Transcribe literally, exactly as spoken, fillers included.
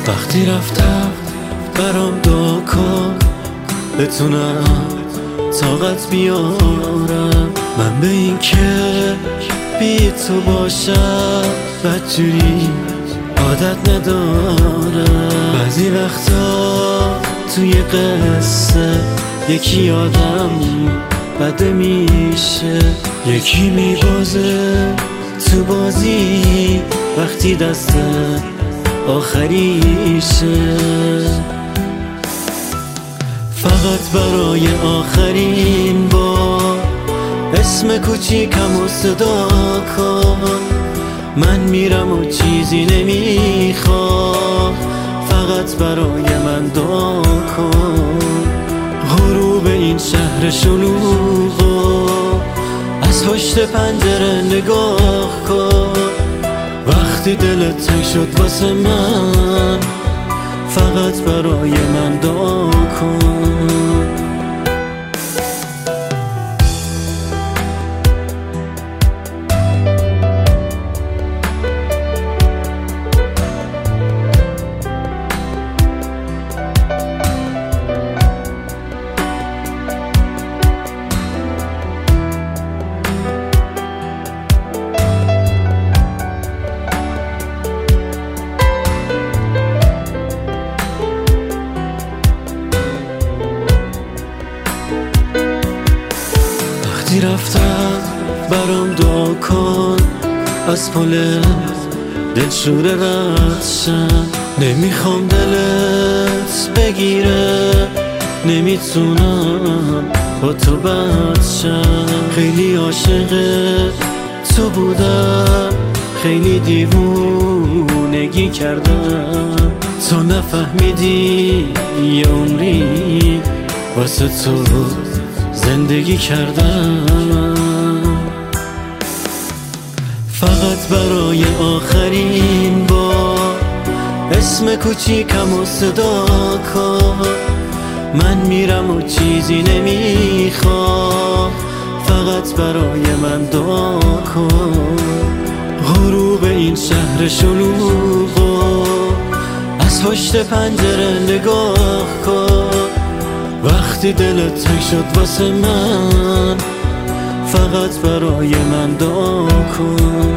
وقتی رفتم برام دعا کن بتونم طاقت بیارم. من به این که بی تو باشم بدجوری عادت ندارم. بعضی وقتا توی قصه یکی آدم بده میشه، یکی میبازه تو بازی وقتی دست آخریشه. فقط برای آخرین بار اسم کوچیکم و صدا کن. من میرم و چیزی نمیخوام، فقط برای من دعا کن. غروب این شهر شلوغو از پشت پنجره نگاه کن. وقتی دلت تنگ شد واسه من فقط برای من دعا کن. وقتی رفتم برام دعا کن از پل دلشور رد شم. نمیخوام دلت بگیره، نمیتونم با تو بد شم. خیلی عاشق تو بودم، خیلی دیوونگی کردم. تو نفهمیدی یه عمری واسه تو زندگی کردم. فقط برای آخرین بار اسم کوچیکم و صدا کن. من میرم و چیزی نمیخوام، فقط برای من دعا کن. غروب این شهر شلوغو از پشت پنجره نگاه کن. وقتی دلت تنگ شد واسه من فقط برای من دعا کن.